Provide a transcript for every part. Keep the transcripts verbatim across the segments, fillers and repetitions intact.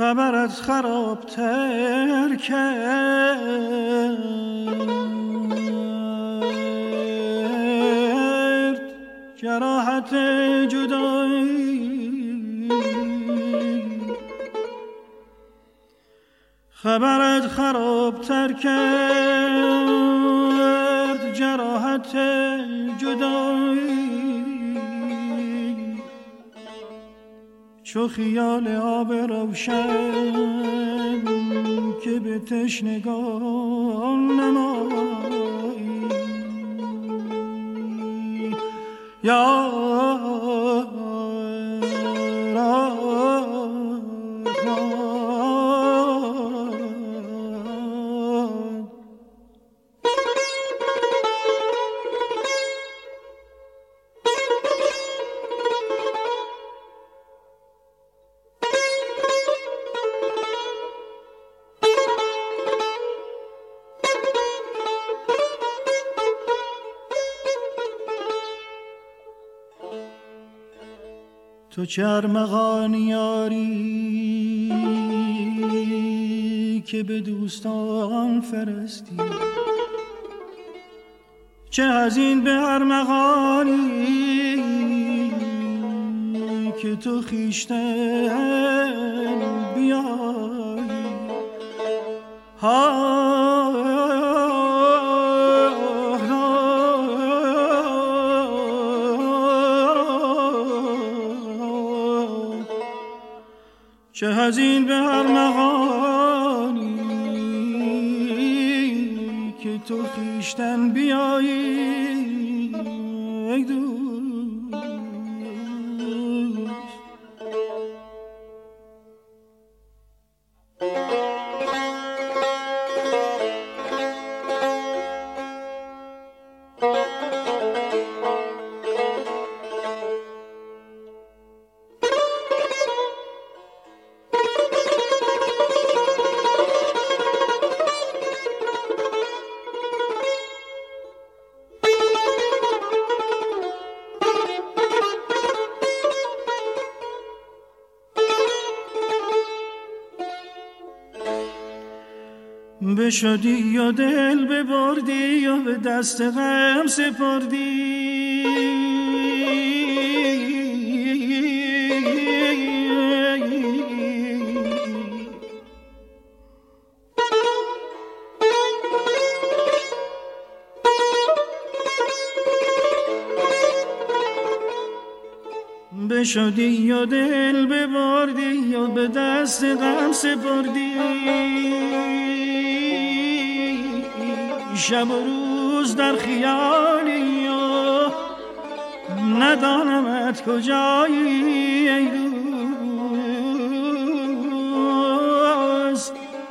خبرت خرابتر کرد جراحت جدایی، خبرت خرابتر کرد جراحت جدایی، چو خیال آب روشن که به تشنگان نمایی. یا تو چه ارمغان یاری که به دوستان فرستی، چه از این به ارمغانی که تو خویشتن بیایی. ها چه هزین به ارمغانی که تو خویشتن بیایی ای دوست. بشدی و دل ببردی و به دست غم سپردی، بشدی و دل ببردی و به دست غم سپردی، شب و روز در خیالی و ندانمت کجایی ای دوست.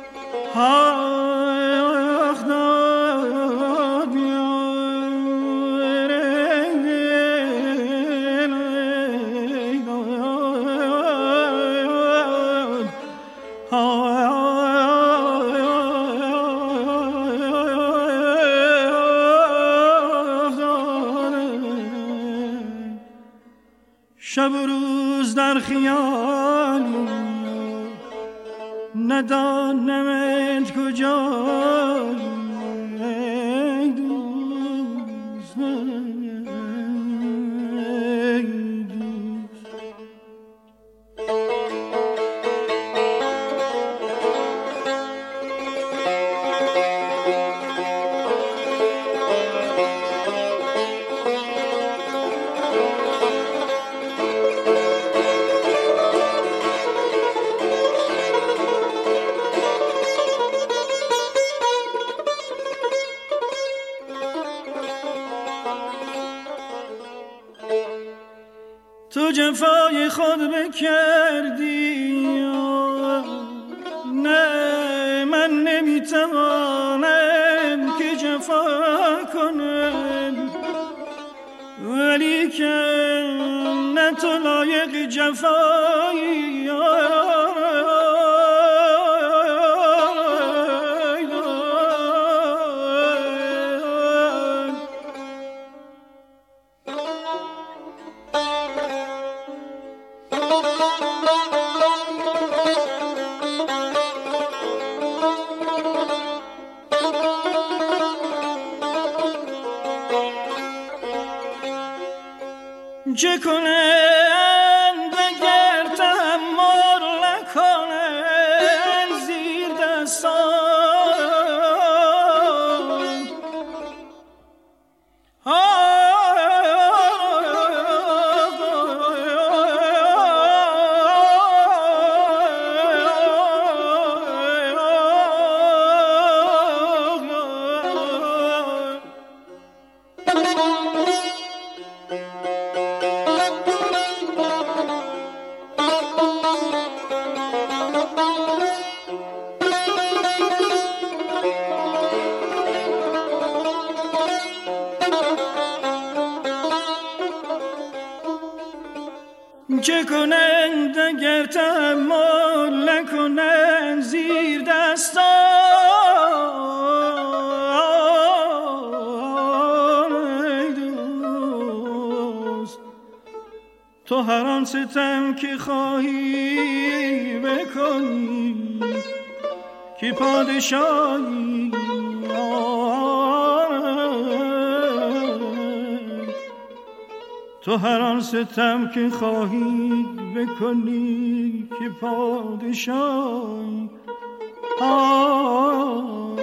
آخ داد بیار ای دل ای داد. شب و روز در خیالی ندانمت کجایی ای دوست ای دوست. تو جفای خود بکردی نه من نمیتوانم که جفا کنم، ولی که نه تو لایق جفایی. چه کنند اگر تحمل نکنند زیر دستان چه کنند اگر تحمل نکنند زیر دستان ای دوست تو هر آن ستم که خواهی بکنی که پادشاهی تو هر آن ستم که خواهی بکنی که پادشاهی